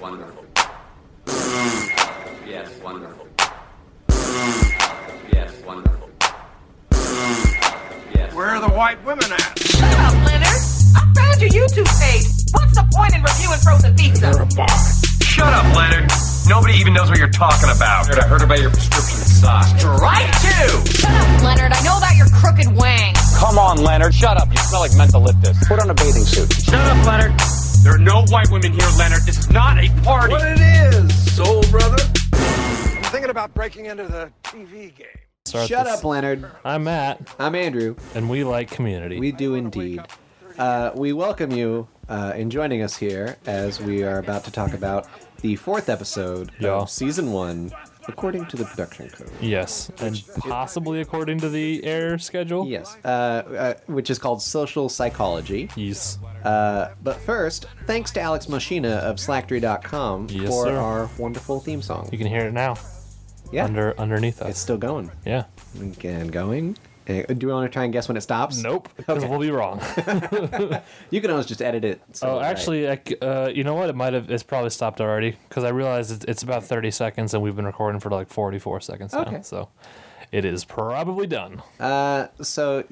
wonderful. Yes, wonderful. Yes, wonderful. Yes. Where are the white women at? Shut up, Leonard. I found your YouTube page. What's the point in reviewing frozen pizza? You're a boss. Shut up, Leonard. Nobody even knows what you're talking about. I heard about your prescription sock. Right two. Shut up, Leonard. I know about your crooked wang. Come on, Leonard. Shut up. You smell like mentholyptus. Put on a bathing suit. Shut up, Leonard. There are no white women here, Leonard. This is not a party. What it is, soul brother? I'm thinking about breaking into the TV game. Shut up, Leonard. I'm Matt, I'm Andrew. and we like Community. We do indeed. We welcome you in joining us here as we are about to talk about the fourth episode Yeah. of Season 1, according to the production code. Yes, and possibly according to the air schedule. Yes, which is called Social Psychology. Yes. But first, thanks to Alex Moschina of Slacktree.com Yes, for sir. our wonderful theme song. You can hear it now. Yeah, Underneath us. it's still going. Yeah. And going. Do we want to try and guess when it stops? Nope, because Okay. we'll be wrong. You can always just edit it. So right. Actually, you know what? It's probably stopped already because I realized it's about 30 seconds and we've been recording for like 44 seconds now. Okay. So it is probably done. So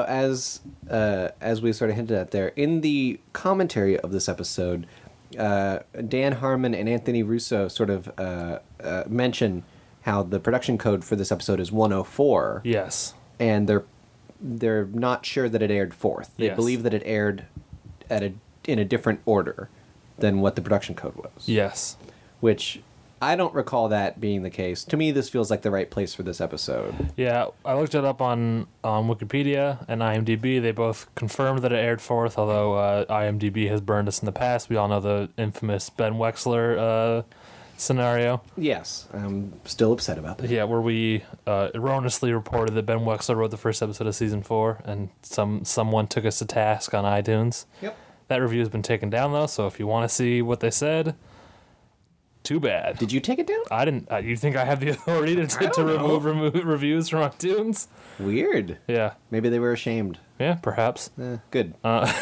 as we sort of hinted at there, in the commentary of this episode, Dan Harmon and Anthony Russo sort of mention how the production code for this episode is 104. Yes. And they're not sure that it aired fourth. They Yes. believe that it aired in a different order than what the production code was. Yes. Which I don't recall that being the case. To me, this feels like the right place for this episode. Yeah, I looked it up on Wikipedia and IMDb. They both confirmed that it aired fourth, although IMDb has burned us in the past. We all know the infamous Ben Wexler scenario. Yes, I'm still upset about that. Yeah, where we erroneously reported that Ben Wexler wrote the first episode of season 4, and someone took us to task on iTunes. Yep. That review has been taken down, though, so if you want to see what they said, too bad. Did you take it down? I didn't. You think I have the authority to remove reviews from iTunes? Weird. Yeah. Maybe they were ashamed. Yeah, perhaps. Good.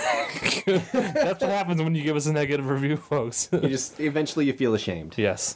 That's what happens when you give us a negative review, folks. Eventually you feel ashamed. Yes.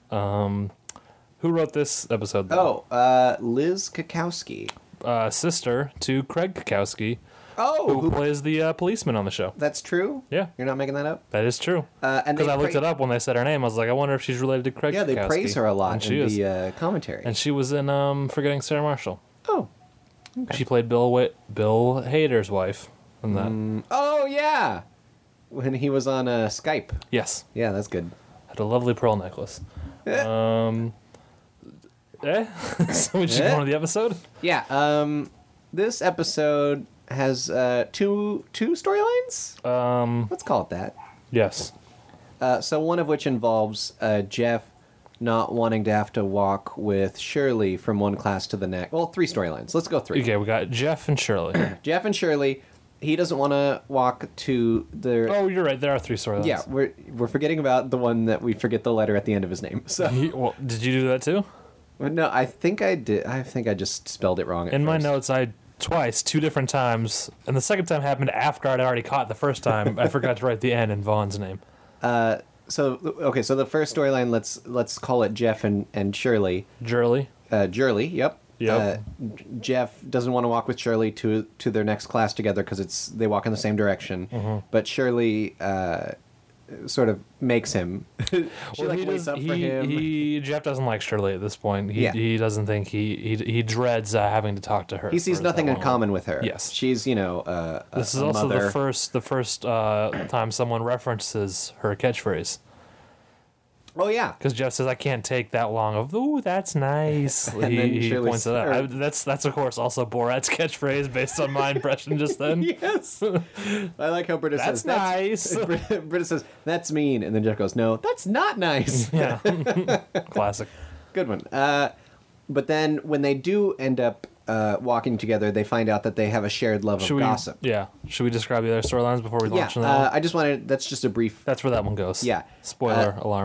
Who wrote this episode, though? Liz Kakowski. Sister to Craig Kakowski, Oh, who plays the policeman on the show. that's true? Yeah. You're not making that up? That is true. And Because I looked it up when they said her name. I was like, I wonder if she's related to Craig Yeah, they Kakowski. praise her a lot And she in is. the commentary. And she was in Forgetting Sarah Marshall. Oh. She played Bill Hader's wife in that. Oh, yeah! When he was on Skype. Yes. Yeah, that's good. Had a lovely pearl necklace. So we should go on to the episode? Yeah, this episode has two storylines? Let's call it that. Yes. So one of which involves Jeff not wanting to have to walk with Shirley from one class to the next. Well, 3 storylines. Let's go 3. Okay, we got Jeff and Shirley. Jeff and Shirley, he doesn't want to walk to their... Oh, you're right. There are 3 storylines. Yeah, we're forgetting about the one that we forget the letter at the end of his name. So Well, did you do that too? no, I think I did. I think I just spelled it wrong. In my notes, I twice, 2 different times, and the second time happened after I'd already caught the first time. I forgot to write the N in Vaughn's name. So the first storyline, let's call it Jeff and Shirley. Jurley. Jurley, yep. Yep. Jeff doesn't want to walk with Shirley to their next class together because they walk in the same direction. Mm-hmm. But Shirley sort of makes him. She waits up for him. Jeff doesn't like Shirley at this point. Yeah. He doesn't think he dreads having to talk to her. He sees for nothing that in long. common with her. Yes. She's This is a also mother. the first time someone references her catchphrase. Oh yeah. Because Jeff says, "I can't take that long." Of "Ooh, that's nice." And then he Shirley points it out. That's of course also Borat's catchphrase based on my impression just then. Yes. I like how Britta That's says nice. Britta says that's mean, and then Jeff goes, "No, that's not nice." Yeah, classic. Good one. But then when they do end up walking together, they find out that they have a shared love of gossip. Should we describe the other storylines before we launch on that one? I just wanted. That's just a brief. That's where that one goes. Yeah. Spoiler alarm.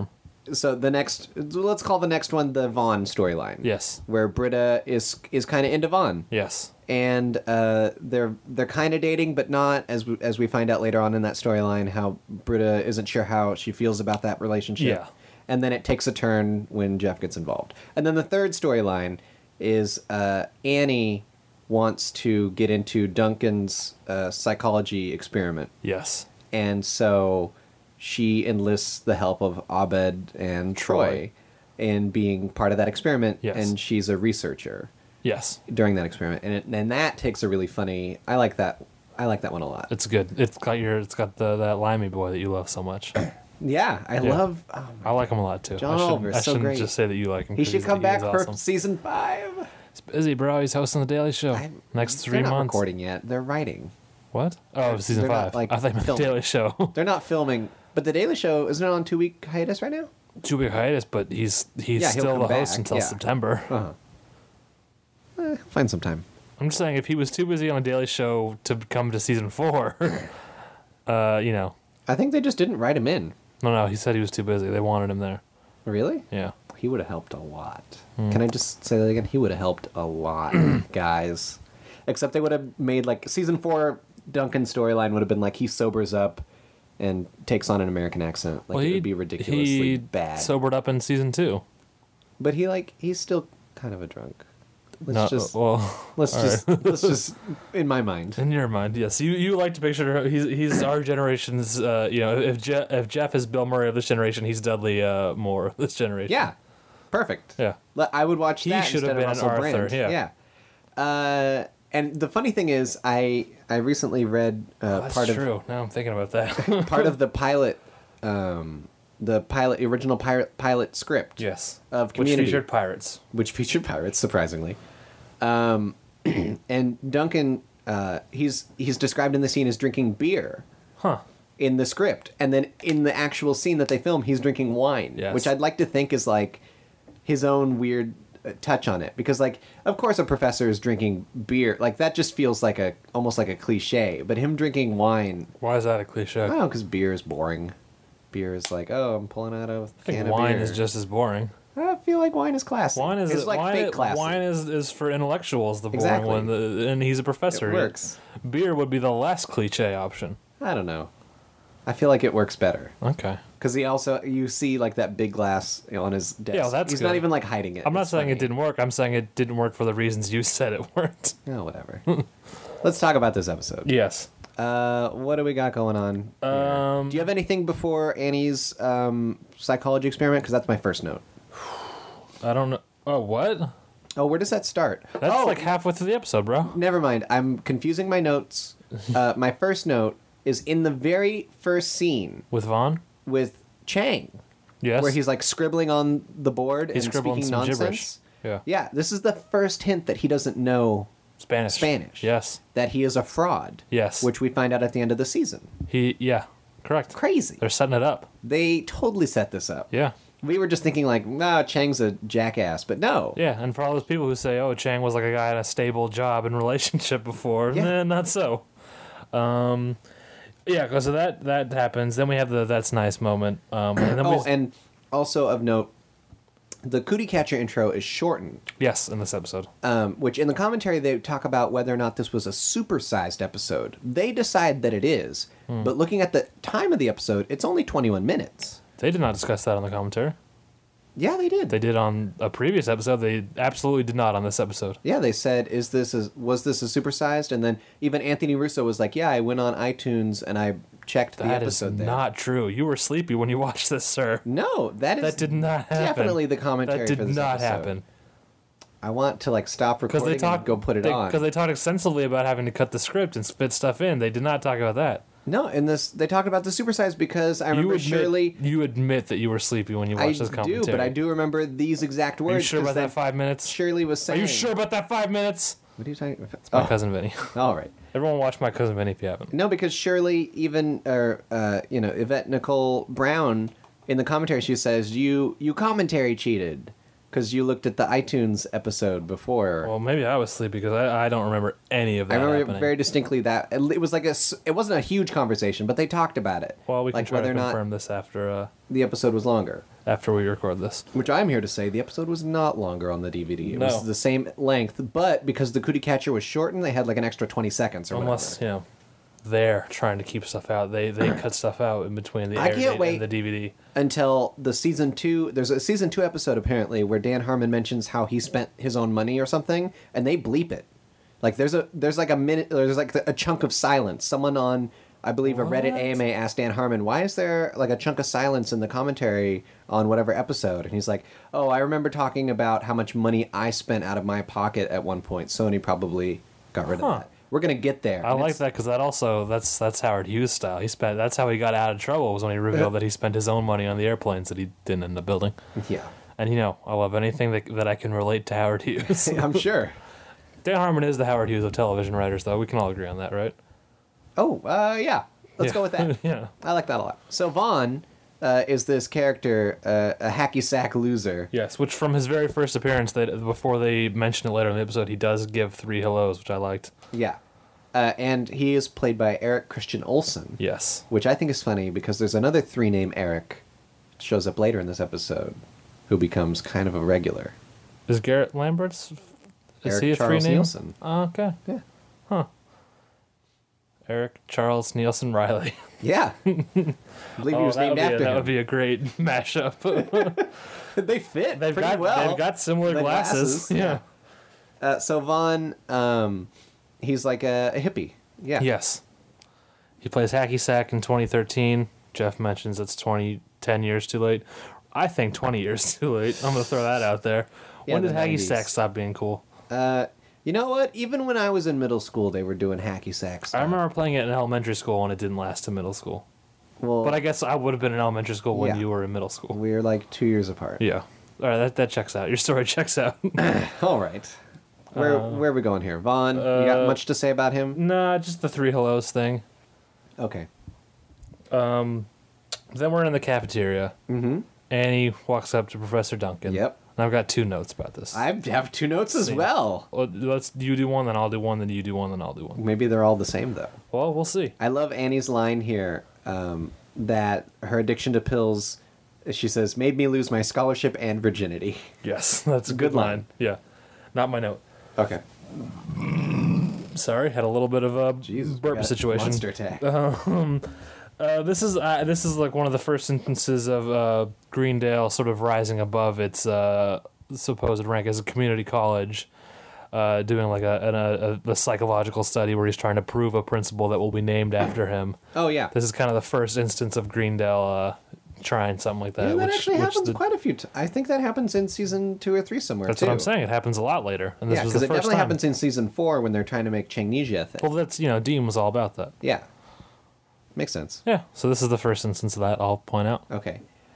So let's call the next one the Vaughn storyline. Yes. Where Britta is kind of into Vaughn. Yes. And they're kind of dating, but not, as we find out later on in that storyline, how Britta isn't sure how she feels about that relationship. Yeah. And then it takes a turn when Jeff gets involved. And then the third storyline is Annie wants to get into Duncan's psychology experiment. Yes. And so she enlists the help of Abed and Troy in being part of that experiment. Yes. And she's a researcher. Yes. During that experiment, and that takes a really funny. I like that one a lot. It's good. It's got that Limey boy that you love so much. Yeah, I love. I like him a lot too. John Oliver is I so shouldn't great. just say that you like him. He 'cause should come back he's for awesome. season 5. He's busy, bro. He's hosting the Daily Show next 3 They're not months. recording yet. They're writing. What? Oh, season they're not, 5. like, I think the filming. Daily Show. They're not filming, but the Daily Show isn't it on 2-week hiatus right now? 2-week hiatus, but he's he'll still come the host back, until yeah. September. Find some time. I'm just saying, if he was too busy on the Daily Show to come to season 4, I think they just didn't write him in. No, he said he was too busy. They wanted him there. Really? Yeah. He would have helped a lot. Can I just say that again? He would have helped a lot, guys. Except they would have made, like, season 4 Duncan storyline would have been like he sobers up and takes on an American accent. Like, it would be ridiculously he bad. sobered up in season 2. But he's still kind of a drunk. Let's just in my mind. In your mind, yes. You like to picture he's our generation's. If Jeff is Bill Murray of this generation, he's Dudley Moore of this generation. Yeah, perfect. Yeah, I would watch that should have instead of been Russell Arthur. Brand. Yeah. And the funny thing is, I recently read that's part true. of Now I'm thinking about that. part of the pilot, original pilot script. Yes, of Community, which featured pirates. Surprisingly. And Duncan, he's described in the scene as drinking beer. Huh. In the script, and then in the actual scene that they film, he's drinking wine, Yes. which I'd like to think is like his own weird touch on it, because like of course a professor is drinking beer, like that just feels like almost like a cliche, but him drinking wine, Why is that a cliche? I don't know, because beer is boring. Beer is like, oh, I'm pulling out a I think can of wine beer. is just as boring. I feel like wine is classy. It's like fake classy. Wine is for intellectuals, the boring Exactly. one, and he's a professor. It works. Beer would be the less cliche option. I don't know. I feel like it works better. Okay. Because you see like that big glass on his desk. Yeah, that's He's good. not even like hiding it. I'm not It's saying funny. it didn't work. I'm saying it didn't work for the reasons you said it worked. Oh, whatever. Let's talk about this episode. Yes. What do we got going on here? Do you have anything before Annie's psychology experiment? Because that's my first note. I don't know. Oh, what? Oh, where does that start? That's like halfway through the episode, bro. Never mind. I'm confusing my notes. My first note is in the very first scene With Vaughn? with Chang, Yes. where he's like scribbling on the board He's and scribbling speaking some nonsense. gibberish. Yeah. Yeah, this is the first hint that he doesn't know Spanish. Yes. that he is a fraud. Yes. Which we find out at the end of the season. Correct. Crazy. They're setting it up. They totally set this up. Yeah. We were just thinking like, nah, Chang's a jackass, but no. Yeah, and for all those people who say, oh, Chang was like a guy in a stable job and relationship before, Yeah. not so. Yeah, because of that happens. Then we have the that's nice moment. And then And also of note, the Cootie Catcher intro is shortened, yes, in this episode. which in the commentary they talk about whether or not this was a supersized episode. They decide that it is, but looking at the time of the episode, it's only 21 minutes. They did not discuss that on the commentary. Yeah, they did. They did on a previous episode. They absolutely did not on this episode. Yeah, they said, was this a supersized? And then even Anthony Russo was like, yeah, I went on iTunes and I checked the That is episode there. not true. You were sleepy when you watched this, sir. No, that That did not happen. definitely the commentary That did for this not episode. happen. I want to like stop Because recording they talked. and go put it on. Because they talked extensively about having to cut the script and fit stuff in. They did not talk about that. No, in this they talked about the supersize because I remember Shirley. You admit that you were sleepy when you I watched this commentary. do, but I do remember these exact words. Are you sure 'cause about that 5 minutes? Shirley was Are saying. you sure about that 5 minutes? What are you talking about? My cousin Vinny. All right. Everyone watch My Cousin Vinny if you haven't. No, because Shirley, Yvette Nicole Brown, in the commentary, she says you commentary cheated because you looked at the iTunes episode before. Well, maybe I was sleepy because I don't remember any of that I remember happening. very distinctly that it was like it wasn't a huge conversation, but they talked about it. Well, we can like try whether to or not confirm this after. the episode was longer. after we record this. Which I'm here to say, the episode was not longer on the DVD. It No. was the same length, but because the Cootie Catcher was shortened, they had like an extra 20 seconds or Unless, whatever. you know, they're trying to keep stuff out. They cut stuff out in between the I air can't date wait. and the DVD. Until the season 2, there's a season 2 episode apparently where Dan Harmon mentions how he spent his own money or something, and they bleep it. Like there's like a minute, there's like a chunk of silence. Someone on, I believe, a Reddit AMA asked Dan Harmon, why is there like a chunk of silence in the commentary on whatever episode? And he's like, oh, I remember talking about how much money I spent out of my pocket at one point. Sony probably got rid of that. We're going to get there. I And like it's- that because that's Howard Hughes style. That's how he got out of trouble, was when he revealed that he spent his own money on the airplanes that he didn't end up building. Yeah. And you know, I love anything that I can relate to Howard Hughes. I'm sure. Dan Harmon is the Howard Hughes of television writers, though. We can all agree on that, right? Oh, yeah. Let's Yeah. go with that. Yeah. I like that a lot. So Vaughn is this character, a hacky sack loser. Yes, which from his very first appearance, that before they mention it later in the episode, he does give 3 hellos, which I liked. Yeah. And he is played by Eric Christian Olsen. Yes. Which I think is funny because there's another 3 named Eric shows up later in this episode who becomes kind of a regular. Is Garrett Lambert's? Is Eric he a Charles 3-name? Nielsen. Oh, okay. Yeah. Eric Charles Nielsen Riley. Yeah. I believe he was named after that him. would be a great mashup. They fit They've pretty got well. they've got similar The glasses. glasses, Yeah. So Vaughn, he's like a hippie. Yeah. Yes. He plays hacky sack in 2013. Jeff mentions it's 10 years too late. I think 20 years too late. I'm going to throw that out there. Yeah, When did the hacky 90s. sack stop being cool? You know what? Even when I was in middle school, they were doing hacky sack stuff. I remember playing it in elementary school and it didn't last to middle school. Well, But I guess I would have been in elementary school when Yeah. you were in middle school. we're like 2 years apart. Yeah. All right, that checks out. Your story checks out. All right. Where are we going here? Vaughn, you got much to say about him? Nah, just the 3 hellos thing. Okay. Then we're in the cafeteria. Mm-hmm. Annie walks up to Professor Duncan. Yep. And I've got 2 notes about this. I have 2 notes as well. Well, you do one, then I'll do one, then you do one, then I'll do one. Maybe they're all the same, though. Well, we'll see. I love Annie's line here that her addiction to pills, she says, made me lose my scholarship and virginity. Yes, that's a Good good line. Yeah. Not my note. Okay. Sorry, had a little bit of a Jesus. burp we got situation. Monster attack. This is like one of the first instances of Greendale sort of rising above its supposed rank as a community college, doing like a psychological study where he's trying to prove a principle that will be named after him. Oh, yeah. This is kind of the first instance of Greendale trying something like that. Yeah, that actually happens the- quite a few times. I think that happens in season 2 or 3 somewhere, That's too. what I'm saying. It happens a lot later, and this Yeah, was because the it first definitely time. happens in season 4 when they're trying to make Changnesia a thing. Well, that's Dean was all about that. Yeah. Makes sense. Yeah. So this is the first instance of that. I'll point out. Okay.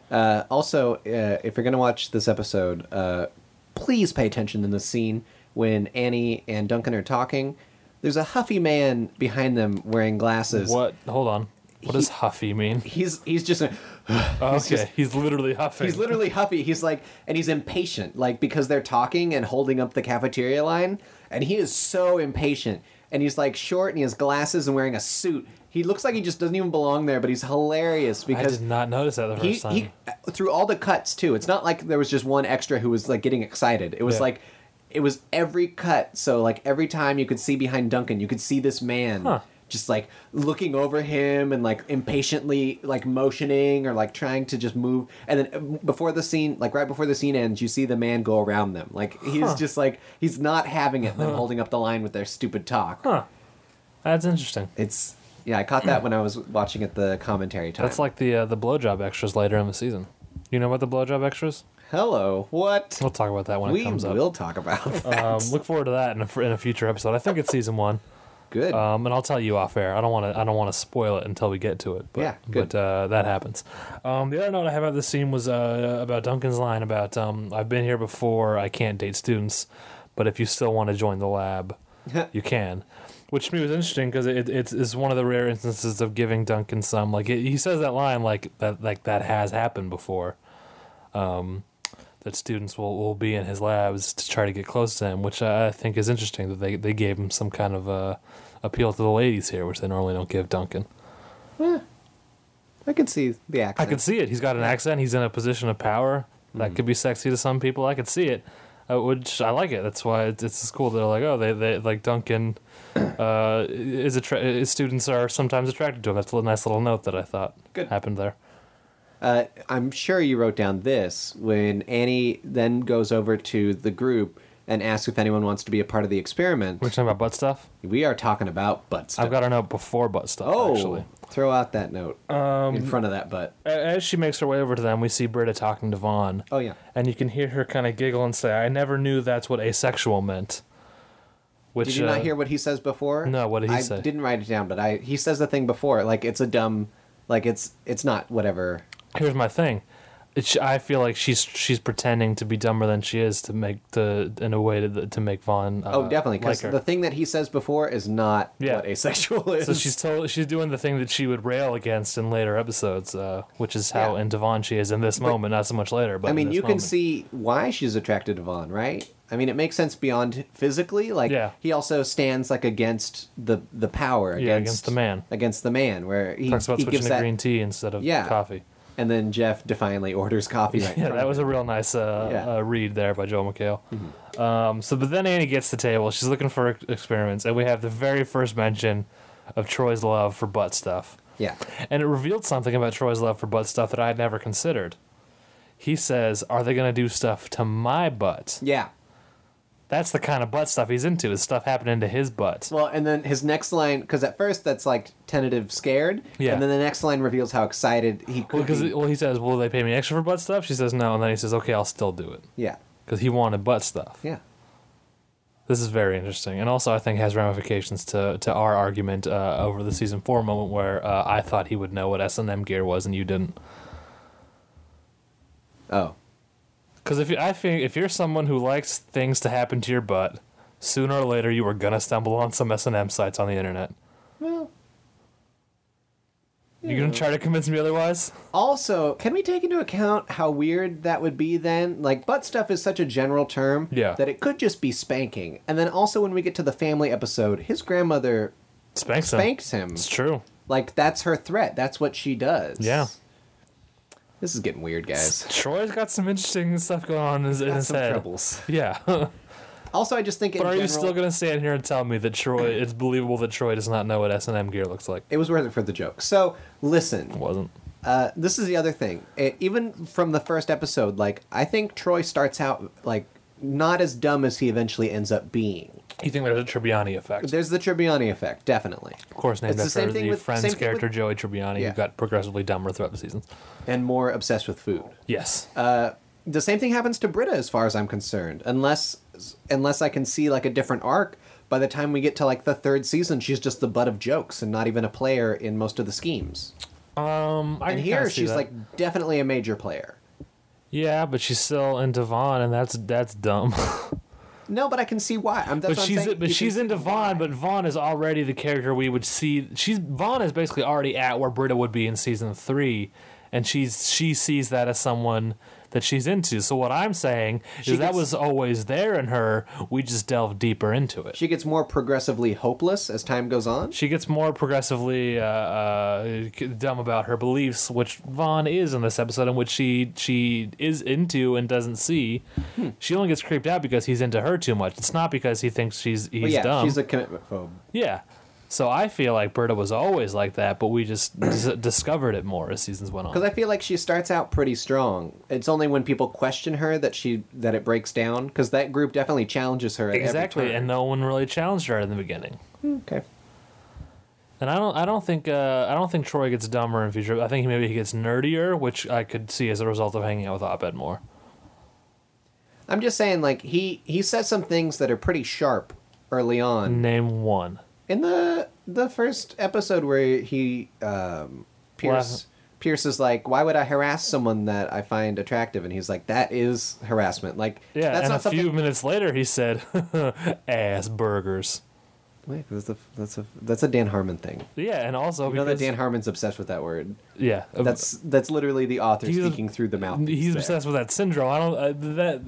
Also, if you're going to watch this episode, please pay attention in the scene when Annie and Duncan are talking. There's a huffy man behind them wearing glasses. What? Hold on. What does huffy mean? He's just Okay, he's literally huffing. he's literally huffy. He's like, and he's impatient, like because they're talking and holding up the cafeteria line, and he is so impatient. And he's like short, and he has glasses and wearing a suit. He looks like he just doesn't even belong there, but he's hilarious I because did not notice that the first time. he through all the cuts too. It's not like there was just one extra who was like getting excited. It was Yeah. like it was every cut. So like every time you could see behind Duncan, you could see this man just like looking over him and like impatiently like motioning or like trying to just move. And then before the scene, like right before the scene ends, you see the man go around them. Like he's just like he's not having it. Them holding up the line with their stupid talk. That's interesting. It's yeah. I caught that when I was watching at the commentary time. That's like the blowjob extras later in the season. You know about the blowjob extras? hello. What? We'll talk about that when We it comes up. will talk about that. Look forward to that in a future episode. I think it's season 1. Good. And I'll tell you off air. I don't want to spoil it until we get to it. But, Yeah, good. But that happens. The other note I have about this scene was about Duncan's line about I've been here before. I can't date students, but if you still want to join the lab, you can. Which to me was interesting because it's one of the rare instances of giving Duncan some he says that line that has happened before. That students will be in his labs to try to get close to him, which I think is interesting that they gave him some kind of appeal to the ladies here, which they normally don't give Duncan. I could see the accent. I could see it. He's got an accent. He's in a position of power. That could be sexy to some people. I could see it. Which I like it. That's why it's cool. They're like, oh, they like Duncan. His students are sometimes attracted to him. That's a nice little note that I thought happened there. I'm sure you wrote down this when Annie then goes over to the group and asks if anyone wants to be a part of the experiment. We're talking about butt stuff? We are talking about butt stuff. I've got a note before butt stuff, actually. Throw out that note in front of that butt. As she makes her way over to them, we see Britta talking to Vaughn. Oh, yeah. And you can hear her kind of giggle and say, I never knew that's what asexual meant. Which, Did you not hear what he says before? No, what did he say? I didn't write it down, but he says the thing before, like it's a dumb, like it's not whatever. Here's my thing. I feel like she's pretending to be dumber than she is to make in a way to make Vaughn. Definitely, because like the thing that he says before is not what asexual is. So she's doing the thing that she would rail against in later episodes, which is how into Vaughn she is in this moment, not so much later. But I mean, you moment. can see why she's attracted to Vaughn, right? I mean, it makes sense beyond physically. Like he also stands like against the power, against the man, where he talks about switching to green tea instead of coffee. And then Jeff defiantly orders coffee right Yeah, that was a real nice read there by Joel McHale. Mm-hmm. But then Annie gets to the table. She's looking for experiments, and we have the very first mention of Troy's love for butt stuff. Yeah. And it revealed something about Troy's love for butt stuff that I had never considered. He says, are they going to do stuff to my butt? Yeah. That's the kind of butt stuff he's into, is stuff happening to his butt. Well, and then his next line, because at first that's like tentative scared, and then the next line reveals how excited he could be. He says, will they pay me extra for butt stuff? She says no, and then he says, okay, I'll still do it. Yeah. Because he wanted butt stuff. Yeah. This is very interesting, and also I think has ramifications to our argument over the season 4 moment where I thought he would know what S&M gear was and you didn't. Oh. Because if you're someone who likes things to happen to your butt, sooner or later you are gonna stumble on some S&M sites on the internet. Well, you gonna try to convince me otherwise? Also, can we take into account how weird that would be then? Like, butt stuff is such a general term that it could just be spanking. And then also when we get to the family episode, his grandmother spanks him. It's true. Like, that's her threat. That's what she does. Yeah. This is getting weird, guys. Troy's got some interesting stuff going on in his head. Troubles. Yeah. Also, I just think But are you still going to stand here and tell me that it's believable that Troy does not know what S&M gear looks like? It was worth it for the joke. So, listen. It wasn't. This is the other thing. Even from the first episode, like, I think Troy starts out, like, not as dumb as he eventually ends up being. You think there's a Tribbiani effect? There's the Tribbiani effect, definitely. Of course, named after the Friends character Joey Tribbiani, who got progressively dumber throughout the seasons. And more obsessed with food. Yes. The same thing happens to Britta, as far as I'm concerned. Unless I can see, like, a different arc, by the time we get to, like, the 3rd season, she's just the butt of jokes and not even a player in most of the schemes. And here, she's, like, definitely a major player. Yeah, but she's still into Vaughn, and that's dumb. No, but I can see why. She's into Vaughn, but Vaughn is already the character we would see. Vaughn is basically already at where Britta would be in season 3, and she sees that as someone that she's into. So what I'm saying is that was always there in her. We just delve deeper into it. She gets more progressively hopeless as time goes on. She gets more progressively dumb about her beliefs, which Vaughn is in this episode, in which she is into and doesn't see. She only gets creeped out because he's into her too much. It's not because he thinks he's dumb. She's a commitment phobe. Yeah. So I feel like Britta was always like that, but we just discovered it more as seasons went on. Because I feel like she starts out pretty strong. It's only when people question her that it breaks down. Because that group definitely challenges her. Exactly, every turn. and no one really challenged her in the beginning. Okay. And I don't think Troy gets dumber in future. I think maybe he gets nerdier, which I could see as a result of hanging out with Abed more. I'm just saying, like, he says some things that are pretty sharp early on. Name one. In the first episode where he Pierce is like, why would I harass someone that I find attractive? And he's like, that is harassment. Like, yeah, that's and not a something... few minutes later he said, ass burgers. Wait, that's a Dan Harmon thing. Yeah, and also you know that Dan Harmon's obsessed with that word. Yeah, that's literally the author speaking through the mouth. He's obsessed with that syndrome.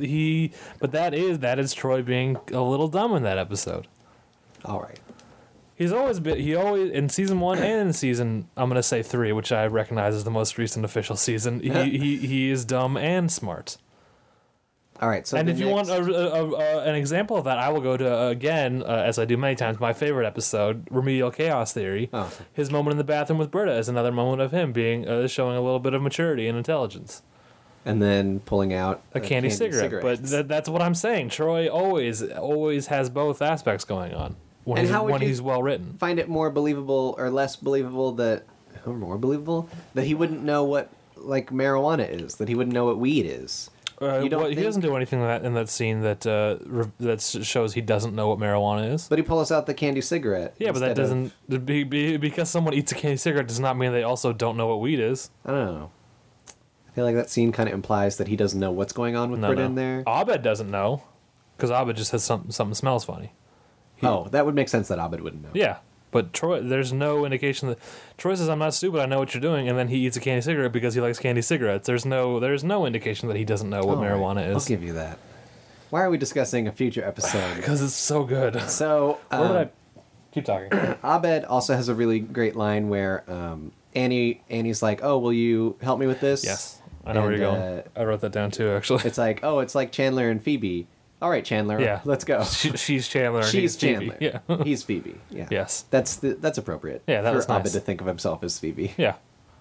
That is Troy being a little dumb in that episode. All right. He's always been. He always in season 1 and in season I'm gonna say 3, which I recognize as the most recent official season. He is dumb and smart. All right. So And the if you want next- an example of that, I will go to again, as I do many times, my favorite episode, Remedial Chaos Theory. Oh. His moment in the bathroom with Britta is another moment of him being showing a little bit of maturity and intelligence. and then pulling out A candy cigarette, but that's what I'm saying. Troy always has both aspects going on when And how would you- he's well written. find it more believable or less believable that he wouldn't know what like marijuana is, that he wouldn't know what weed is. You don't He think- doesn't do anything in that scene that shows he doesn't know what marijuana is. But he pulls out the candy cigarette. Yeah, but that instead of- doesn't because someone eats a candy cigarette does not mean they also don't know what weed is. I don't know. I feel like that scene kind of implies that he doesn't know what's going on with Britta in there. Abed doesn't know because Abed just has something smells funny. That would make sense that Abed wouldn't know. Yeah, but Troy, there's no indication that Troy says, "I'm not stupid. I know what you're doing," and then he eats a candy cigarette because he likes candy cigarettes. There's no indication that he doesn't know what All right, marijuana I'll is. give you that. Why are we discussing a future episode? Because it's so good. So Where did I keep talking? Abed also has a really great line where Annie's like, "Oh, will you help me with this?" Yes, I know where And, you're going. I wrote that down too, actually. It's like, "Oh, it's like Chandler and Phoebe." All right, Chandler. Yeah. let's go. She's Chandler. And She's he's Phoebe. Chandler. Yeah. He's Phoebe. Yeah. Yes. That's appropriate. Yeah, that for was nice. Abed to think of himself as Phoebe. Yeah.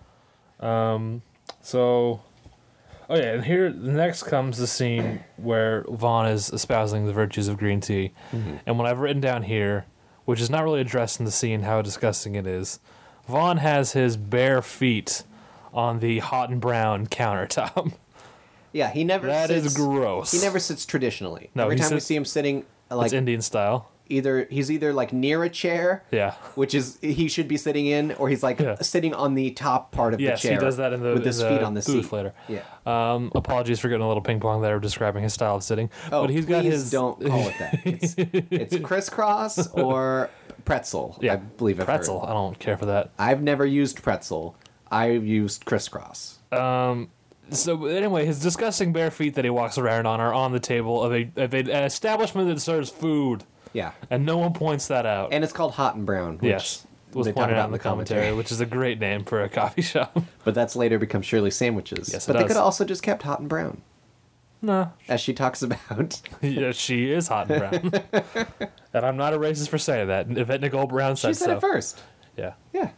So, oh yeah, and here next comes the scene where Vaughn is espousing the virtues of green tea, and what I've written down here, which is not really addressed in the scene, how disgusting it is. Vaughn has his bare feet on the hot and brown countertop. Yeah, he never. That sits, is gross. He never sits traditionally. No, Every he time we sits- see him sitting, like It's Indian style. he's either like near a chair, Yeah. which is he should be sitting in, or he's like Yeah. sitting on the top part of Yes, the chair. he does that in the with his in feet on the booth seat later. Yeah. Apologies for getting a little ping pong there, describing his style of sitting. Oh, but he's please got his don't call it that. It's crisscross or pretzel. Yeah, I believe I've pretzel. heard. I don't care for that. I've never used pretzel. I've used crisscross. So anyway, his disgusting bare feet that he walks around on are on the table of an establishment that serves food, Yeah. and no one points that out. And it's called Hot and Brown. Which yes, was they talk pointed about out in the commentary, which is a great name for a coffee shop. But that's later become Shirley Sandwiches. Yes, it but they does. could have also just kept Hot and Brown, No, as she talks about. yeah, she is hot and brown, and I'm not a racist for saying that. Yvette Nicole Brown said She said so. it first. Yeah. Yeah.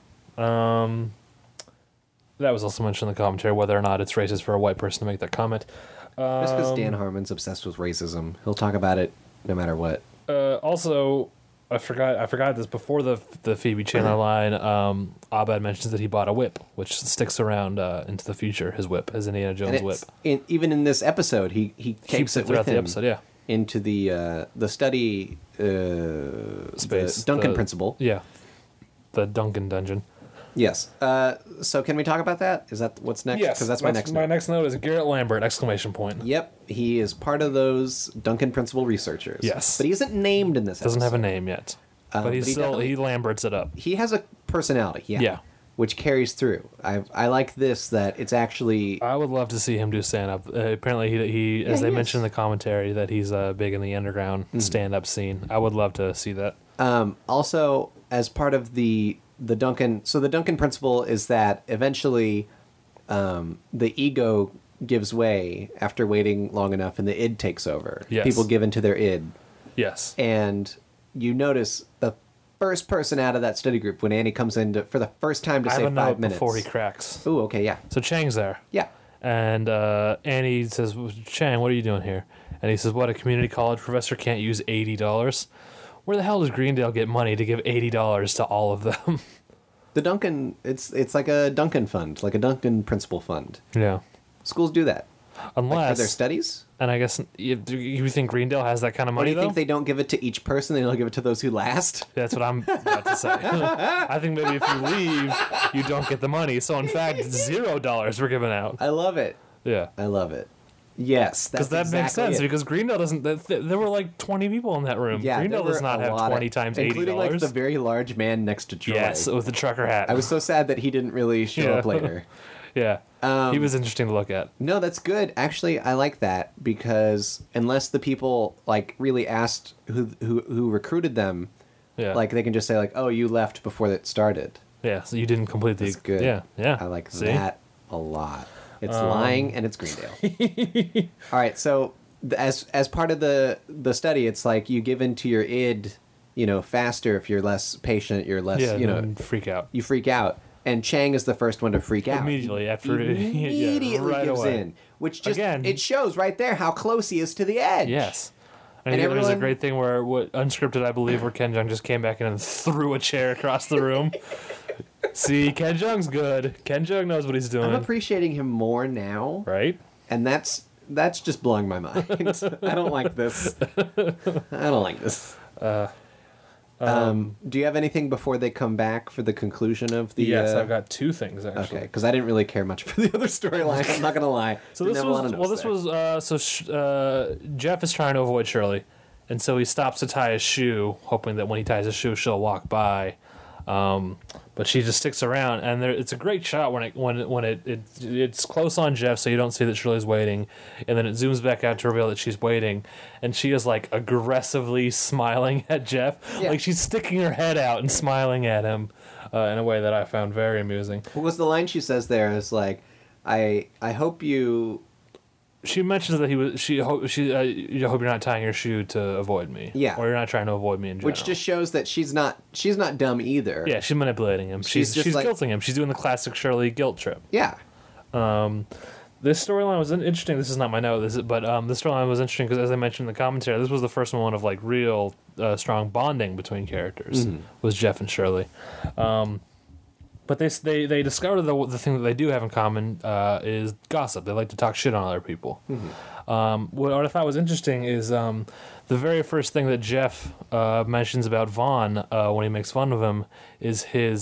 That was also mentioned in the commentary, whether or not it's racist for a white person to make that comment. Just because Dan Harmon's obsessed with racism, he'll talk about it no matter what. Also, I forgot this before the Phoebe Chandler line. Abed mentions that he bought a whip, which sticks around into the future. His whip, his Indiana Jones And whip, it's, even in this episode, he takes it throughout with the him episode. Yeah, into the study space. the Duncan the- principle. Yeah, the Duncan dungeon. Yes. So can we talk about that? Is that what's next? Yes, Because that's my next My note. next note is Garrett Lambert! Exclamation point. Yep, he is part of those Duncan principle researchers. Yes. but he isn't named in this. Doesn't have a episode. name yet, but but he's he still definitely- he Lamberts it up. He has a personality. Yeah. Yeah. Which carries through. I like this that it's actually I would love to see him do stand up. Apparently, he as Yeah, they he mentioned in is. the commentary that he's big in the underground stand up scene. I would love to see that. also as part of the Duncan. So the Duncan principle is that eventually the ego gives way after waiting long enough, and the id takes over. Yes. People give into their id, Yes. and you notice the first person out of that study group when Annie comes in for the first time to I say have a 5 note minutes. before he cracks. Ooh, okay, yeah, So Chang's there. yeah. And Annie says, Chang, what are you doing here? And he says, what, a community college professor can't use $80? Where the hell does Greendale get money to give $80 to all of them? The Duncan, it's like a Duncan fund, like a Duncan principal fund. Yeah. Schools do that for Unless, their studies. and I guess, you think Greendale has that kind of Or do money, you though? think they don't give it to each person? They don't give it to those who last. That's what I'm about to say. I think maybe if you leave, you don't get the money. So, in fact, $0 were given out. I love it. Yeah. I love it. Yes, Because that's that makes exactly sense, it. because Greendale doesn't. There were like 20 people in that room. Yeah, there Greendale were does not a have lot 20 times $80. including like the very large man next to Troy. Yes, with the trucker hat. I was so sad that he didn't really show Yeah. up later. Yeah. He was interesting to look at. No, that's good. Actually, I like that because unless the people like really asked who recruited them, Yeah. Like they can just say like, "Oh, you left before it started." Yeah, so you didn't complete the... That's good. Yeah. I like See? that a lot. It's lying and it's Greendale. All right, so as part of the study, it's like you give into your id, faster if you're less patient, you're less, Yeah, then freak out. you freak out. And Chang is the first one to freak out. Immediately after... Immediately right gives away. in. Which just, Again- it shows right there how close he is to the edge. Yes. And And there's a everyone- great thing where, unscripted, I believe, where Ken Jeong just came back in and threw a chair across the room. See, Ken Jeong's good. Ken Jeong knows what he's doing. I'm appreciating him more now. Right? And that's just blowing my mind. I don't like this. I don't like this. Do you have anything before they come back for the conclusion of the? Yes, I've got two things, actually. Okay, because I didn't really care much for the other storyline. I'm not gonna lie. So Didn't this have a lot was of well. notes This there. was Jeff is trying to avoid Shirley, and so he stops to tie his shoe, hoping that when he ties his shoe, she'll walk by. But she just sticks around, and it's a great shot when it's close on Jeff, so you don't see that Shirley's waiting, and then it zooms back out to reveal that she's waiting, and she is like aggressively smiling at Jeff, Yeah. like she's sticking her head out and smiling at him in a way that I found very amusing. What was the line she says there? Is like, I hope you. She mentions that you hope you're not tying your shoe to avoid me. Yeah. Or you're not trying to avoid me in general. Which just shows that she's not dumb either. yeah, she's manipulating him. She's She's just like- guilting him. She's doing the classic Shirley guilt trip. Yeah. This storyline was interesting. This is not my note, but this storyline was interesting because, as I mentioned in the commentary, this was the first one of like real strong bonding between characters. Was Jeff and Shirley. But they discovered the thing that they do have in common is gossip. They like to talk shit on other people. What I thought was interesting is the very first thing that Jeff mentions about Vaughn when he makes fun of him is his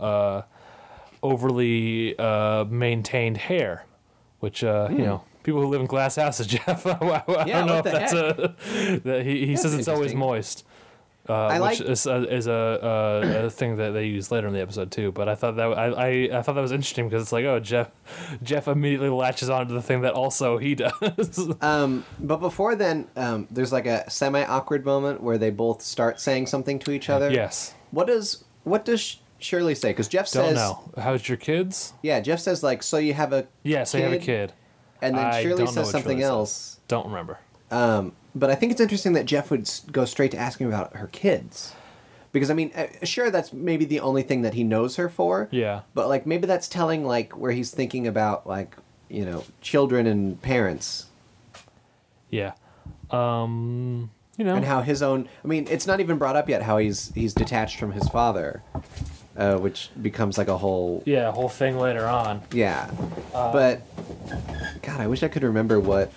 overly maintained hair, which people who live in glass houses, Jeff. I don't know if what the that's that he says it's always interesting. moist. I Which like- is a thing that they use later in the episode too. But I thought that I thought that was interesting because it's like, oh, Jeff immediately latches on to the thing that also he does. But before then, there's like a semi-awkward moment where they both start saying something to each other. Yes. What does Shirley say? Because Jeff Don't says, know. How's your kids? yeah, Jeff says like, so you have a Yeah, so you have a kid. and then I Shirley don't know says what something Shirley says. else. Don't remember. But I think it's interesting that Jeff would go straight to asking about her kids. Because, I mean, sure, that's maybe the only thing that he knows her for. Yeah. But, like, maybe that's telling, like, where he's thinking about, like, children and parents. Yeah. And how his own... I mean, it's not even brought up yet how he's detached from his father. Which becomes, like, a whole... Yeah, whole thing later on. Yeah. But, God, I wish I could remember what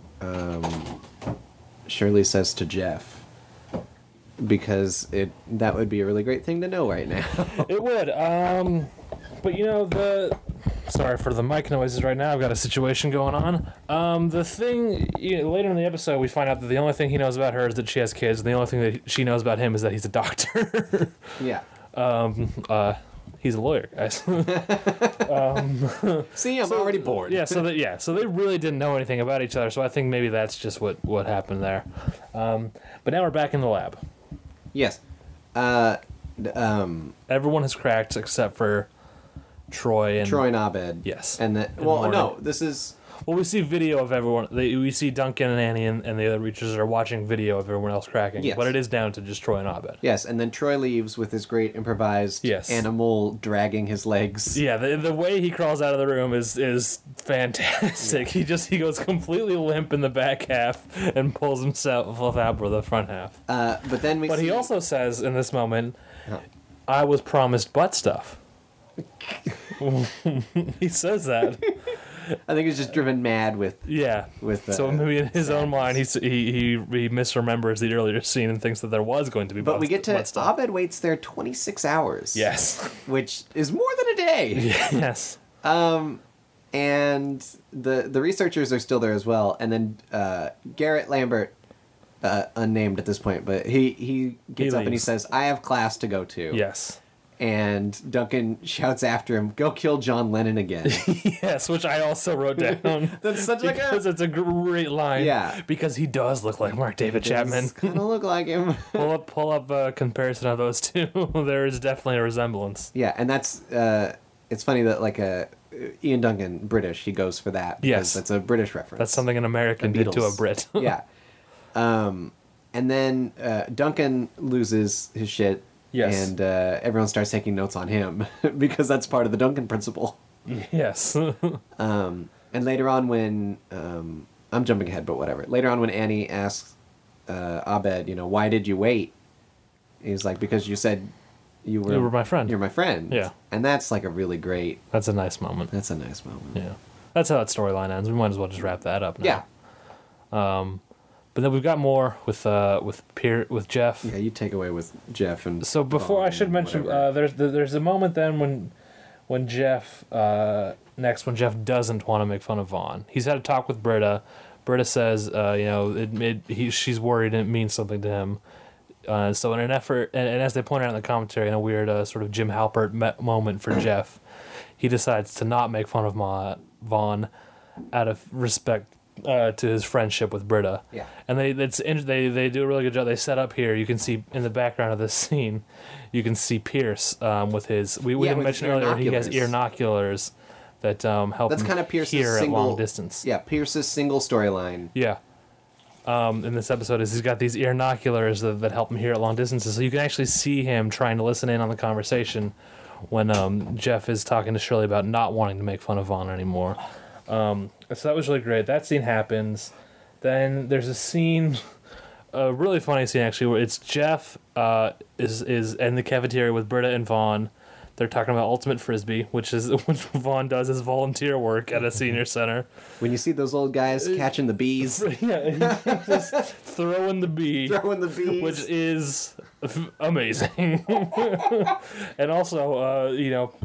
Shirley says to Jeff. Because that would be a really great thing to know right now. It would. But sorry for the mic noises right now. I've got a situation going on. The thing later in the episode, we find out that the only thing he knows about her is that she has kids, and the only thing that she knows about him is that he's a doctor. Yeah. He's a lawyer, guys. See, I'm already bored. So they really didn't know anything about each other. So I think maybe that's just what happened there. But now we're back in the lab. Yes. Everyone has cracked except for Troy and Troy and Abed. Yes. And then, And well, Morgan. no, this is... Well, we see video of everyone. We see Duncan and Annie and the other Reachers are watching video of everyone else cracking. Yes. But it is down to just Troy and Abed. Yes, and then Troy leaves with his great improvised Yes. animal dragging his legs. Yeah, the way he crawls out of the room is fantastic. Yeah. He goes completely limp in the back half and pulls himself out for the front half. But then we But see... he also says in this moment, I was promised butt stuff. He says that. I think he's just driven mad with... Yeah. With, so maybe in his own mind, sadness. he misremembers the earlier scene and thinks that there was going to be But we get to... butt stuff. Abed waits there 26 hours. Yes. Which is more than a day. Yes. And the researchers are still there as well. And then Garrett Lambert, unnamed at this point, but he gets up and he leaves. says, I have class to go to. Yes. And Duncan shouts after him, "Go kill John Lennon again." Yes, which I also wrote down. That's such like because it's a great line. Yeah. Because he does look like Mark David Chapman. Kind of look like him. Pull up a comparison of those two. There is definitely a resemblance. Yeah, and that's it's funny that like Ian Duncan, British, he goes for that. Yes. That's a British reference. That's something an American The did to a Beatles. Brit. Yeah. And then Duncan loses his shit. Yes. And everyone starts taking notes on him because that's part of the Duncan principle. Yes. And later on when I'm jumping ahead, but whatever. Later on when Annie asks Abed, why did you wait? He's like, because you said you were my friend. You're my friend. Yeah. And that's like a really great. That's a nice moment. That's a nice moment. Yeah. That's how that storyline ends. We might as well just wrap that up now. Yeah. But then we've got more with Jeff. Yeah, you take away with Jeff and. So before I should mention, there's a moment then when Jeff when Jeff doesn't want to make fun of Vaughn. He's had a talk with Britta. Britta says, she's worried and it means something to him. So in an effort, and as they point out in the commentary, in a weird sort of Jim Halpert moment for Jeff, he decides to not make fun of Vaughn out of respect to his friendship with Britta. Yeah. And they do a really good job. They set up here. You can see in the background of this scene, you can see Pierce with his. We didn't with mention his earlier he has ear ear-noculars that help That's him kind of Pierce's hear single, at long distance. Yeah, Pierce's single storyline. Yeah. In this episode is he's got these ear-noculars that help him hear at long distances. So you can actually see him trying to listen in on the conversation when Jeff is talking to Shirley about not wanting to make fun of Vaughn anymore. So that was really great. That scene happens. Then there's a scene, a really funny scene actually, where it's Jeff is in the cafeteria with Britta and Vaughn. They're talking about Ultimate Frisbee, which Vaughn does as volunteer work at a senior center. When you see those old guys catching the bees, Yeah, just throwing the bee. throwing the bees, Which is amazing. And also,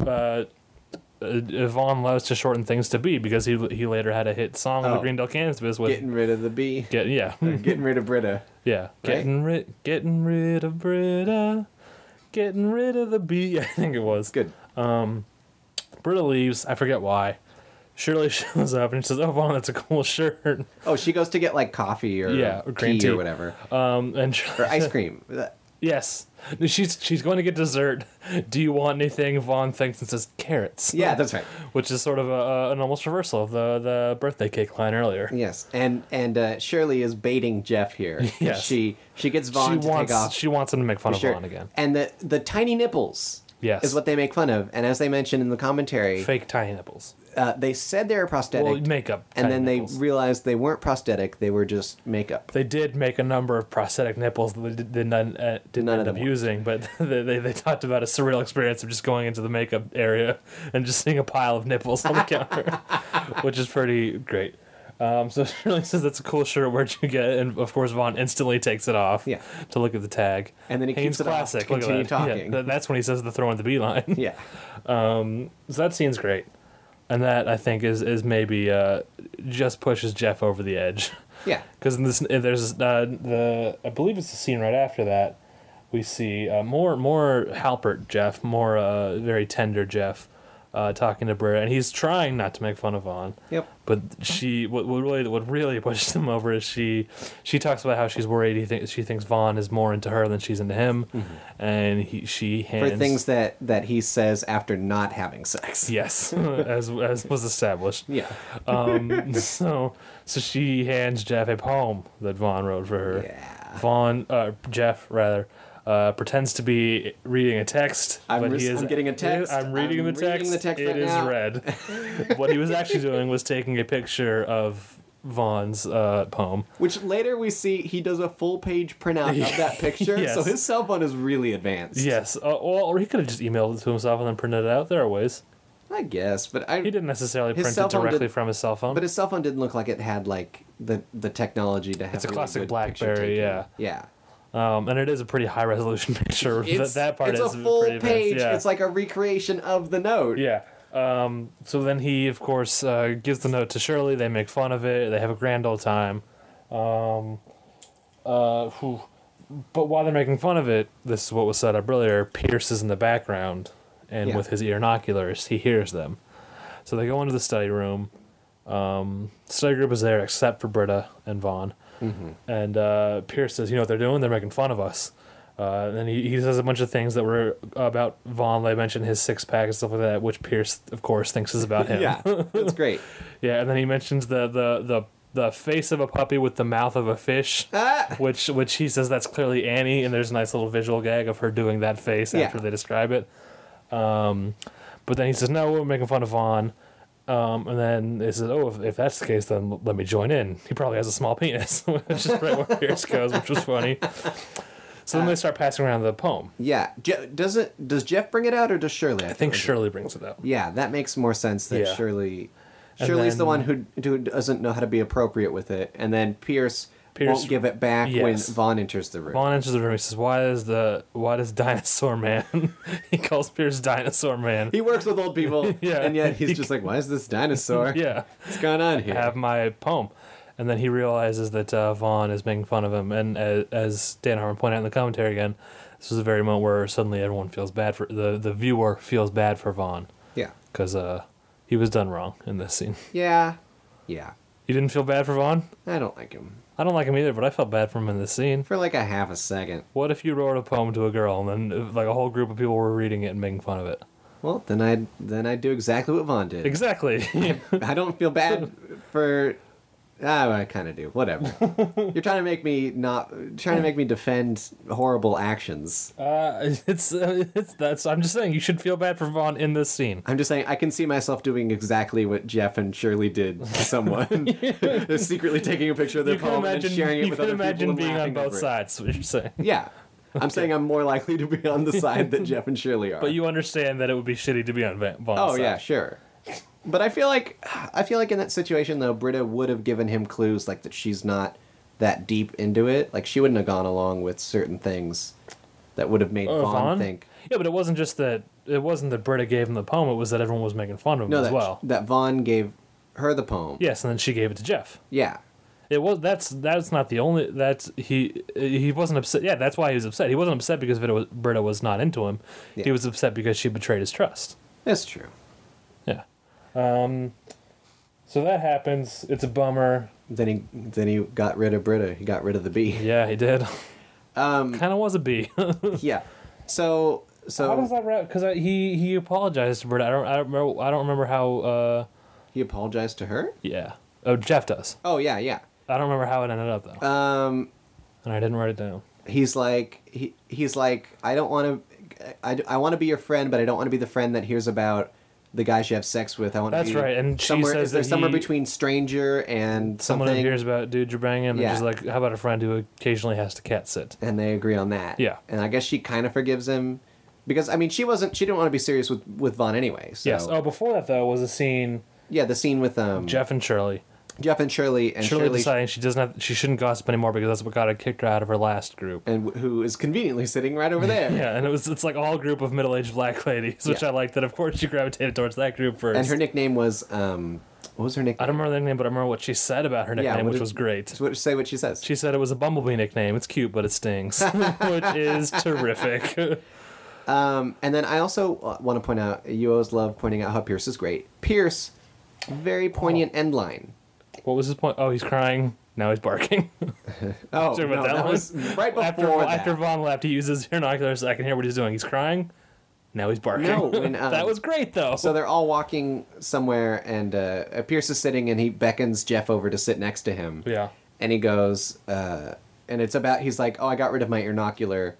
Vaughn loves to shorten things to B because he later had a hit song on the Greendale Canvas with getting rid of the bee, getting rid of Britta. Yeah, getting rid of Britta, getting rid of the bee. I think it was Good. Britta leaves. I forget why. Shirley shows up and she says, "Oh, Vaughn, that's a cool shirt." Oh, she goes to get like coffee or or green tea tea or whatever, and or ice cream. Yes. She's going to get dessert. Do you want anything? Vaughn thinks and says carrots. Yeah, that's right. Which is sort of an almost reversal of the birthday cake line earlier. Yes, and Shirley is baiting Jeff here. Yes. She gets Vaughn to take off. She wants him to make fun of Sure. Vaughn again. And the tiny nipples Yes. is what they make fun of. And as they mentioned in the commentary, Fake tiny nipples. they said they were prosthetic. Well, makeup. And tiny then nipples. they realized they weren't prosthetic, they were just makeup. They did make a number of prosthetic nipples that they didn't None of end up them using, but they talked about a surreal experience of just going into the makeup area and just seeing a pile of nipples on the counter, which is pretty great. So Shirley says that's a cool shirt. Where'd you get it? And of course, Vaughn instantly takes it off. Yeah. To look at the tag. And then he Hanes keeps it off Classic. to Look at continue that. Yeah, talking. that's when he says the throw in the B line. Yeah. So that scene's great, and that I think is maybe just pushes Jeff over the edge. Yeah. Because there's I believe it's the scene right after that. We see more Halpert Jeff, more very tender Jeff, talking to Britta, and he's trying not to make fun of Vaughn. Yep. But what really pushes him over is she talks about how she's worried. She thinks Vaughn is more into her than she's into him, and she hands For things that he says after not having sex. Yes, as was established. Yeah. So she hands Jeff a poem that Vaughn wrote for her. Yeah. Jeff rather. Pretends to be reading a text, I'm but he is. getting a text. I'm reading the text. The text It right is now. read. What he was actually doing was taking a picture of Vaughn's poem. Which later we see he does a full page printout of that picture. Yes. So his cell phone is really advanced. Yes, or he could have just emailed it to himself and then printed it out. There are ways. I guess, but He didn't necessarily His print cell it phone directly did- from his cell phone. But his cell phone didn't look like it had like the technology to have. It's a really classic good picture BlackBerry, taking. yeah. Yeah. And it is a pretty high resolution picture. That part it's is a full pretty advanced, page. yeah. It's like a recreation of the note. Yeah. So then he, of course, gives the note to Shirley. They make fun of it. They have a grand old time. But while they're making fun of it, this is what was set up earlier. Pierce is in the background, and Yeah. with his ear-noculars, he hears them. So they go into the study room. Study group is there except for Britta and Vaughn. And Pierce says, "You know what they're doing? They're making fun of us." And then he says a bunch of things that were about Vaughn. They mentioned his six-pack and stuff like that, which Pierce, of course, thinks is about him. Yeah, that's great. Yeah, and then he mentions the face of a puppy with the mouth of a fish, which he says that's clearly Annie, and there's a nice little visual gag of her doing that face after they describe it. But then he says, "No, we're making fun of Vaughn." And then they says, "Oh, if that's the case, then let me join in. He probably has a small penis," which is right where Pierce goes, which was funny. So then they start passing around the poem. Yeah. Does Jeff bring it out or does Shirley? I think Shirley brings it up. Yeah, that makes more sense that Yeah. Shirley's then- the one who doesn't know how to be appropriate with it, and then Pierce won't give it back when yes. Vaughn enters the room. Vaughn enters the room. He says, why does Dinosaur Man?" He calls Pierce Dinosaur Man. He works with old people, Yeah. and yet he's just like, "Why is this dinosaur? Yeah. What's going on here?" Have my poem. And then he realizes that Vaughn is making fun of him. And as Dan Harmon pointed out in the commentary again, this was a very moment where suddenly everyone feels bad for the viewer feels bad for Vaughn Yeah. because he was done wrong in this scene. Yeah. Yeah. You didn't feel bad for Vaughn? I don't like him. I don't like him either, but I felt bad for him in this scene. For like a half a second. What if you wrote a poem to a girl and then like a whole group of people were reading it and making fun of it? Well, then I'd do exactly what Vaughn did. Exactly. I don't feel bad for. I kind of do. Whatever. You're trying to make me defend horrible actions. It's I'm just saying you should feel bad for Vaughn in this scene. I'm just saying I can see myself doing exactly what Jeff and Shirley did to someone. They're secretly taking a picture of their poem and sharing it with other people. You can imagine and being on laughing both over it. sides. What you're saying. Yeah. I'm saying I'm more likely to be on the side that Jeff and Shirley are. But you understand that it would be shitty to be on Vaughn's Oh side. yeah, sure. But I feel like in that situation though, Britta would have given him clues like that she's not that deep into it. Like she wouldn't have gone along with certain things that would have made Vaughn think. Yeah, but it wasn't just that. It wasn't that Britta gave him the poem. It was that everyone was making fun of him No, as well. that Vaughn gave her the poem. Yes, and then she gave it to Jeff. Yeah. It was that's not the only that's he wasn't upset. Yeah, that's why he was upset. He wasn't upset because Britta was not into him. Yeah. He was upset because she betrayed his trust. That's true. Yeah. So that happens. It's a bummer. Then he got rid of Britta. He got rid of the bee. Yeah, he did. Kind of was a bee. Yeah. So How does that wrap? Because he apologized to Britta. I don't remember how. he apologized to her? Yeah. Oh, Jeff does. Oh yeah, yeah. I don't remember how it ended up though. And I didn't write it down. He's like I don't want to I want to be your friend, but I don't want to be the friend that hears about the guys you have sex with. I want That's to be right, and she somewhere. says Is there that somewhere he- between stranger and Someone who something? hears about dude you're banging, and Yeah. she's like, "How about a friend who occasionally has to cat sit?" And they agree on that. Yeah. And I guess she kind of forgives him because I mean she didn't want to be serious with Vaughn anyway. So. Yes. Oh, before that though was a scene Yeah, the scene with Jeff and Shirley. Jeff and Shirley and Shirley deciding she shouldn't gossip anymore because that's what got her kicked her out of her last group. and who is conveniently sitting right over there. Yeah, and it's like all group of middle-aged black ladies, which Yeah. I like that. Of course, she gravitated towards that group first. And her nickname was what was her nickname? I don't remember the name, but I remember what she said about her nickname, which was great. Say what she says. She said it was a bumblebee nickname. It's cute, but it stings, which is terrific. And then I also want to point out, you always love pointing out how Pierce is great. Pierce, very poignant end line. What was his point? Oh, he's crying. Now he's barking. Oh, Sorry no, about that that one. was right before after that. Vaughn left, he uses binoculars so I can hear what he's doing. He's crying. Now he's barking. No, when, that was great though. So they're all walking somewhere, and Pierce is sitting, and he beckons Jeff over to sit next to him. Yeah. And he goes, and it's about, he's like, oh, I got rid of my earnocular.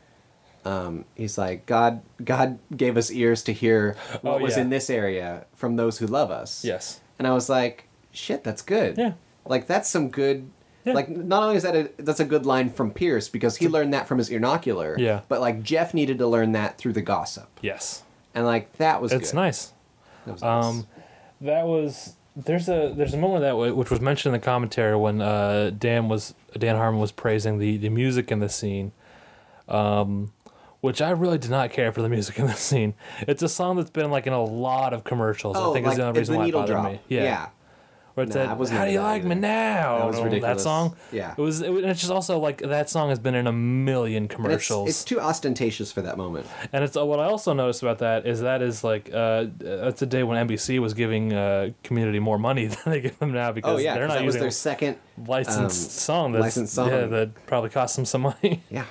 He's like, God gave us ears to hear what was yeah. in this area from those who love us. Yes. And I was like, shit, that's good. Yeah. Like, that's some good... Yeah. Like, not only is that's a good line from Pierce, because he learned that from his earnocular. Yeah. But, like, Jeff needed to learn that through the gossip. Yes. And, like, that was It's good. nice. That was nice. That was there's a moment that which was mentioned in the commentary when Dan Harmon was praising the music in the scene, which I really did not care for the music in the scene. It's a song that's been like in a lot of commercials. I think like, is the only reason the why it needle bothered drop. me. Yeah. Where it Nah, I said, wasn't "How do into you that like me either. now?" That was That ridiculous. song. Yeah. It's just also like that song has been in a million And commercials. it's too ostentatious for that moment. And it's what I also noticed about that is like that's a day when NBC was giving Community more money than they give them now because Oh yeah, they're 'cause not that was using their second. licensed song. licensed song. Yeah, that probably cost them some money. Yeah.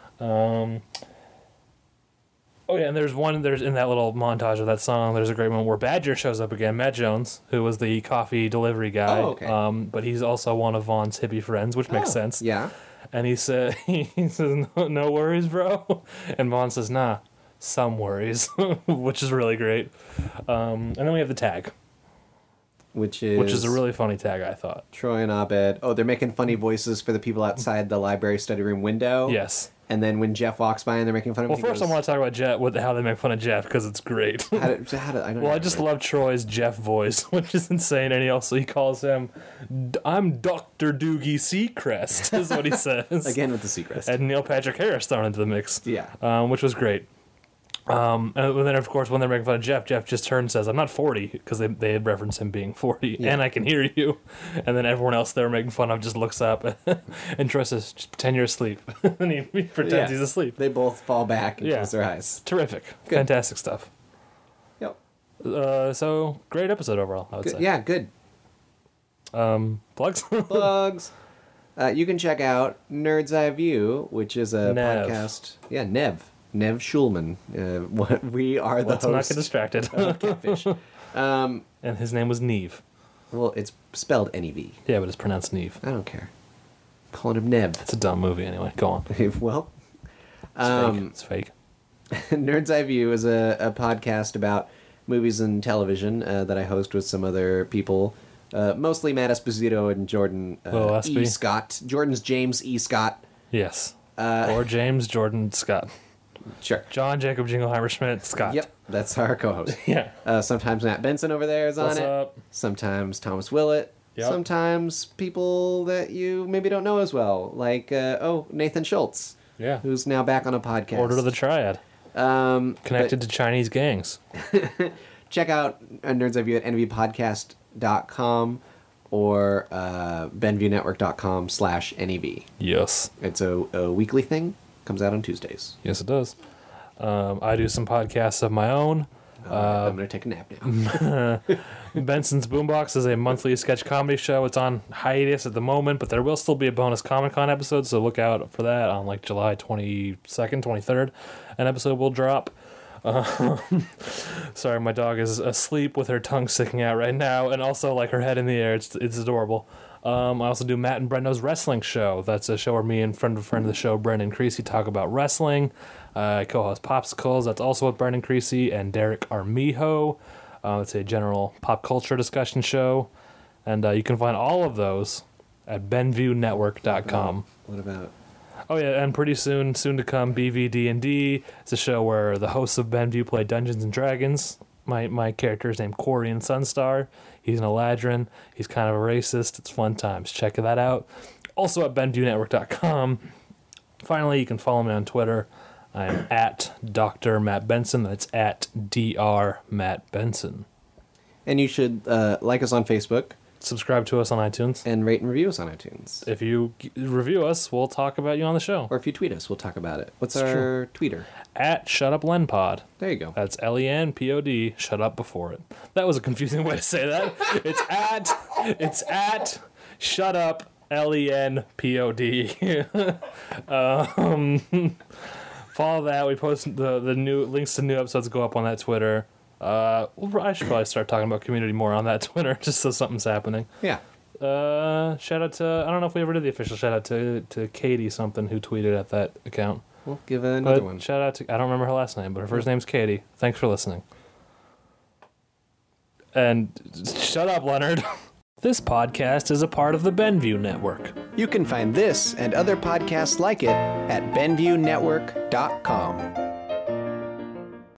Oh yeah, and there's in that little montage of that song. There's a great one where Badger shows up again. Matt Jones, who was the coffee delivery guy. Oh, okay. But he's also one of Vaughn's hippie friends, which makes sense. Yeah. And he says, no worries, bro. And Vaughn says, nah, some worries, which is really great. And then we have the tag, Which is a really funny tag, I thought. Troy and Abed. Oh, they're making funny voices for the people outside the library study room window. Yes. And then when Jeff walks by and they're making fun of him, Well, he first I goes, want to talk about Jeff, how they make fun of Jeff, because it's great. how did I don't Well, I remember. just love Troy's Jeff voice, which is insane. And he calls him, I'm Dr. Doogie Seacrest, is what he says. Again with the Seacrest. And Neil Patrick Harris thrown into the mix. Yeah. Which was great. And then, of course, when they're making fun of Jeff just turns and says, I'm not 40, because they had referenced him being 40, and I can hear you. And then everyone else they were making fun of just looks up, and Troy says, just pretend you're asleep. And he pretends he's asleep. They both fall back and Yeah. close their eyes. Terrific. Good. Fantastic stuff. Yep. So, great episode overall, I would Good. say. Yeah, good. Plugs? Plugs. You can check out Nerd's Eye View, which is a Nev. podcast. Yeah, Nev Schulman. We are the Let's not host get distracted. of Catfish. And his name was Neve. Well, it's spelled N-E-V. Yeah, but it's pronounced Neve. I don't care. Calling him Nev. It's a dumb movie anyway. Go on. Well, It's fake. Nerd's Eye View is a podcast about movies and television that I host with some other people. Mostly Matt Esposito and Jordan Little E. Espy. Scott. Jordan's James E. Scott. Yes. Or James Jordan Scott. Sure. John Jacob Jingleheimer Schmidt Scott. Yep, that's our co-host. Yeah. Sometimes Matt Benson over there is on What's it. up? Sometimes Thomas Willett. Yep. Sometimes people that you maybe don't know as well, like Nathan Schultz, Yeah. who's now back on a podcast. Order of the Triad. Connected to Chinese gangs. Check out Nerd's Eye View at nvpodcast.com or benviewnetwork.com/NEV. Yes. It's a weekly thing. Comes out on Tuesdays. Yes, it does. I do some podcasts of my own. I'm going to take a nap now. Benson's Boombox is a monthly sketch comedy show. It's on hiatus at the moment, but there will still be a bonus Comic-Con episode, so look out for that on like July 22nd, 23rd. An episode will drop. Sorry, my dog is asleep with her tongue sticking out right now, and also like her head in the air. It's adorable. I also do Matt and Brendo's Wrestling Show. That's a show where me and friend of the show, Brendan Creasy, talk about wrestling. I co-host Popsicles. That's also with Brendan Creasy and Derek Armijo. It's a general pop culture discussion show. And you can find all of those at BenviewNetwork.com. What about... Oh yeah, and pretty soon to come, BVD&D. It's a show where the hosts of Benview play Dungeons and Dragons. My character is named Corian Sunstar. He's an Eladrin. He's kind of a racist. It's fun times. Check that out. Also at BenviewNetwork.com. Finally, you can follow me on Twitter. I'm at Dr. Matt Benson. That's at Dr. Matt Benson. And you should like us on Facebook Subscribe to us on iTunes. and rate and review us on iTunes. If you review us, we'll talk about you on the show. Or if you tweet us, we'll talk about it. What's It's our tweeter? At ShutUpLenPod. There you go. That's LENPOD. Shut up before it. That was a confusing way to say that. It's at Shut Up LENPOD. Follow that. We post the new links to new episodes go up on that Twitter. I should probably start talking about community more on that Twitter, just so something's happening. Yeah. Shout out to, I don't know if we ever did the official shout out to Katie something who tweeted at that account. We'll give another But one. shout out to, I don't remember her last name, but her first name's Katie. Thanks for listening. And shut up, Leonard. This podcast is a part of the Benview Network. You can find this and other podcasts like it at benviewnetwork.com.